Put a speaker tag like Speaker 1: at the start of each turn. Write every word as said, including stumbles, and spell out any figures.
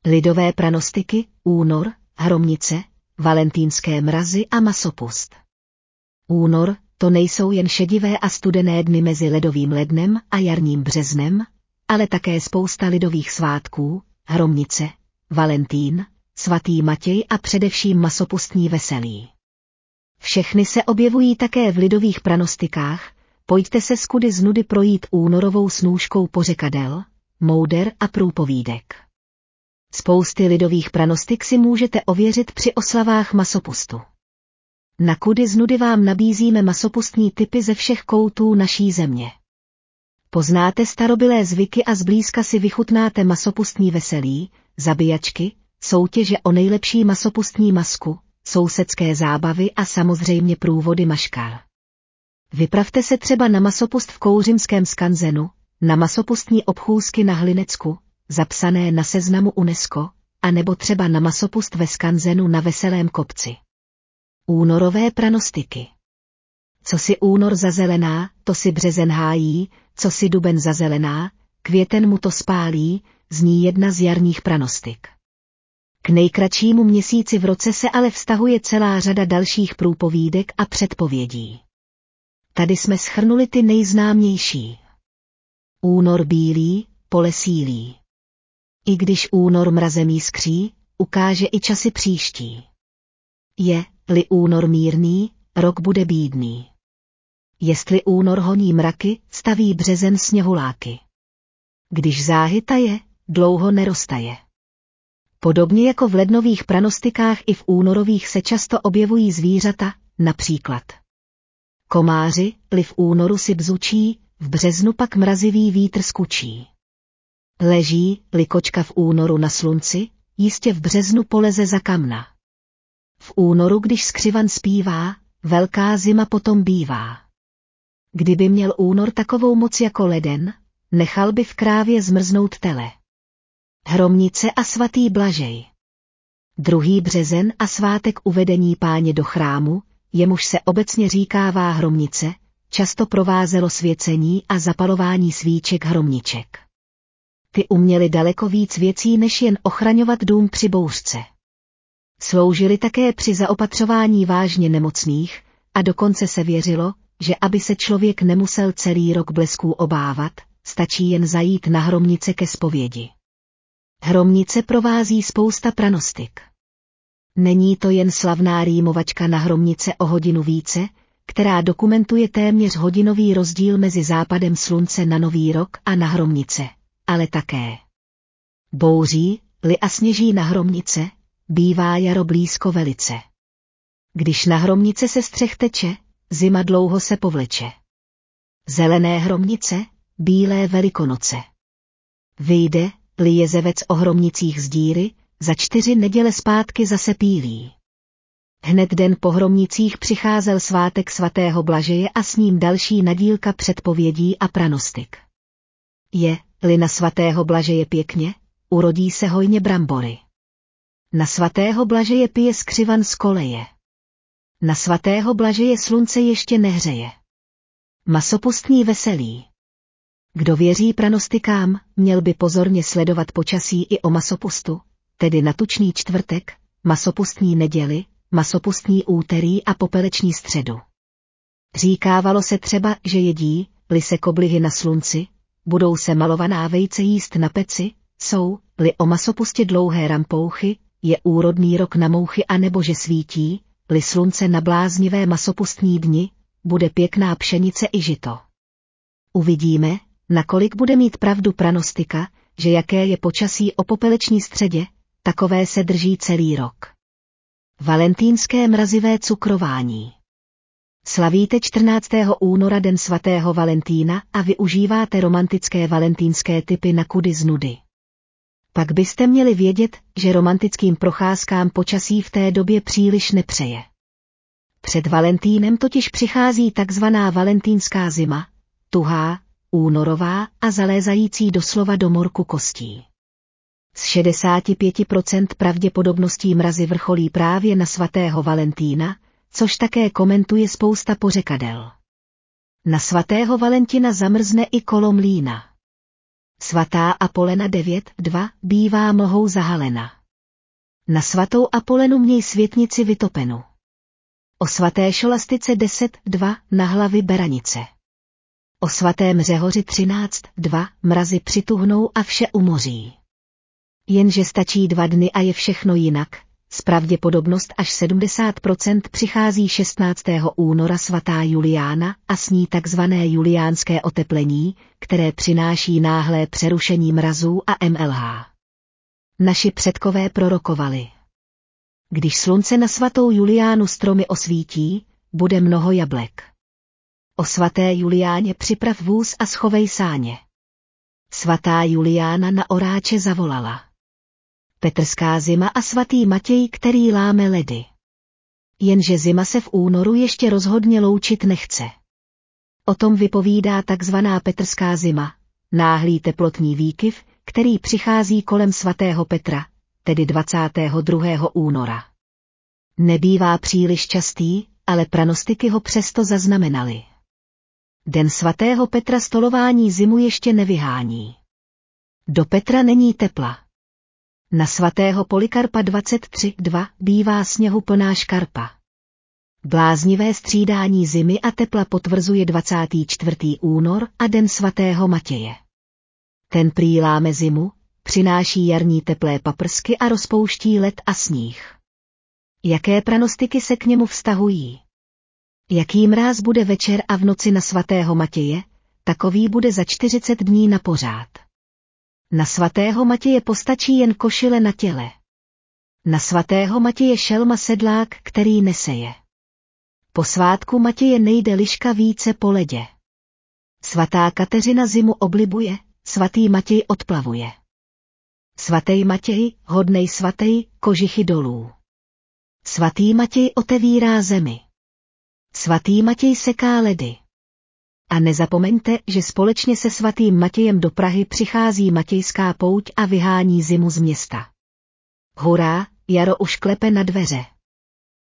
Speaker 1: Lidové pranostiky, únor, hromnice, valentýnské mrazy a masopust. Únor, to nejsou jen šedivé a studené dny mezi ledovým lednem a jarním březnem, ale také spousta lidových svátků, hromnice, Valentín, svatý Matěj a především masopustní veselí. Všechny se objevují také v lidových pranostikách, pojďte se zkudy z nudy projít únorovou snůškou pořekadel, mouder a průpovídek. Spousty lidových pranostik si můžete ověřit při oslavách masopustu. Na kudy z nudy vám nabízíme masopustní tipy ze všech koutů naší země. Poznáte starobylé zvyky a zblízka si vychutnáte masopustní veselí, zabíjačky, soutěže o nejlepší masopustní masku, sousedské zábavy a samozřejmě průvody maškár. Vypravte se třeba na masopust v Kouřimském skanzenu, na masopustní obchůzky na Hlinecku, zapsané na seznamu UNESCO, anebo třeba na masopust ve skanzenu na Veselém kopci. Únorové pranostiky. Co si únor zazelená, to si březen hájí, co si duben zazelená, květen mu to spálí, zní jedna z jarních pranostik. K nejkratšímu měsíci v roce se ale vztahuje celá řada dalších průpovídek a předpovědí. Tady jsme shrnuli ty nejznámější. Únor bílý, pole sílí. I když únor mrazem jiskří, ukáže i časy příští. Je-li únor mírný, rok bude bídný. Jestli únor honí mraky, staví březen sněhuláky. Když záhy taje, dlouho nerostaje. Podobně jako v lednových pranostikách i v únorových se často objevují zvířata, například komáři, li v únoru si bzučí, v březnu pak mrazivý vítr skučí. Leží-li kočka v únoru na slunci, jistě v březnu poleze za kamna. V únoru, když skřivan zpívá, velká zima potom bývá. Kdyby měl únor takovou moc jako leden, nechal by v krávě zmrznout tele. Hromnice a svatý Blažej. Druhý březen a svátek uvedení Páně do chrámu, jemuž se obecně říkává hromnice, často provázelo svěcení a zapalování svíček hromniček. Ty uměly daleko víc věcí než jen ochraňovat dům při bouřce. Sloužily také při zaopatřování vážně nemocných a dokonce se věřilo, že aby se člověk nemusel celý rok blesků obávat, stačí jen zajít na hromnice ke zpovědi. Hromnice provází spousta pranostik. Není to jen slavná rýmovačka na hromnice o hodinu více, která dokumentuje téměř hodinový rozdíl mezi západem slunce na nový rok a na hromnice, ale také bouří-li a sněží na hromnice, bývá jaro blízko velice. Když na hromnice se střech teče, zima dlouho se povleče. Zelené hromnice, bílé velikonoce. Vyjde-li jezevec o hromnicích z díry, za čtyři neděle zpátky zase pílí. Hned den po hromnicích přicházel svátek svatého Blažeje a s ním další nadílka předpovědí a pranostik. Je-li na svatého Blažeje pěkně, urodí se hojně brambory. Na svatého Blažeje pije skřivan z koleje. Na svatého Blažeje slunce ještě nehřeje. Masopustní veselí. Kdo věří pranostikám, měl by pozorně sledovat počasí i o masopustu, tedy na tučný čtvrtek, masopustní neděli, masopustní úterý a popeleční středu. Říkávalo se třeba, že jedí-li se koblihy na slunci, budou se malovaná vejce jíst na peci, jsou-li o masopustě dlouhé rampouchy, je úrodný rok na mouchy anebo že svítí-li slunce na bláznivé masopustní dni, bude pěkná pšenice i žito. Uvidíme, nakolik bude mít pravdu pranostika, že jaké je počasí o popeleční středě, takové se drží celý rok. Valentýnské mrazivé cukrování. Slavíte čtrnáctého února den svatého Valentína a využíváte romantické valentýnské typy na kudy z nudy. Pak byste měli vědět, že romantickým procházkám počasí v té době příliš nepřeje. Před Valentínem totiž přichází takzvaná valentýnská zima, tuhá, únorová a zalézající doslova do morku kostí. Z šedesát pět procent pravděpodobností mrazy vrcholí právě na svatého Valentína, což také komentuje spousta pořekadel. Na svatého Valentina zamrzne i kolo mlýna. Svatá Apolena devět dva bývá mlhou zahalena. Na svatou Apolenu měj světnici vytopenu. O svaté Šolastice deset dva na hlavy beranice. O svatém Řehoři třináct dva mrazy přituhnou a vše umoří. Jenže stačí dva dny a je všechno jinak. S pravděpodobnost až sedmdesát procent přichází šestnáctého února svatá Juliána a s ní takzvané juliánské oteplení, které přináší náhlé přerušení mrazů a M L H. Naši předkové prorokovali. Když slunce na svatou Juliánu stromy osvítí, bude mnoho jablek. O svaté Juliáně připrav vůz a schovej sáně. Svatá Juliána na oráče zavolala. Petrská zima a svatý Matěj, který láme ledy. Jenže zima se v únoru ještě rozhodně loučit nechce. O tom vypovídá takzvaná Petrská zima, náhlý teplotní výkyv, který přichází kolem svatého Petra, tedy dvacátého druhého února. Nebývá příliš častý, ale pranostiky ho přesto zaznamenaly. Den svatého Petra stolování zimu ještě nevyhání. Do Petra není tepla. Na svatého Polikarpa dvacet tři dva bývá sněhu plná škarpa. Bláznivé střídání zimy a tepla potvrzuje dvacátý čtvrtý únor a den svatého Matěje. Ten prý láme zimu, přináší jarní teplé paprsky a rozpouští led a sníh. Jaké pranostiky se k němu vztahují? Jaký mráz bude večer a v noci na svatého Matěje, takový bude za čtyřicet dní na pořád. Na svatého Matěje postačí jen košile na těle. Na svatého Matěje šelma sedlák, který neseje. Po svátku Matěje nejde liška více po ledě. Svatá Kateřina zimu oblibuje, svatý Matěj odplavuje. Svatý Matěj, hodnej svatý, kožichy dolů. Svatý Matěj otevírá zemi. Svatý Matěj seká ledy. A nezapomeňte, že společně se svatým Matějem do Prahy přichází Matějská pouť a vyhání zimu z města. Hurá, jaro už klepe na dveře.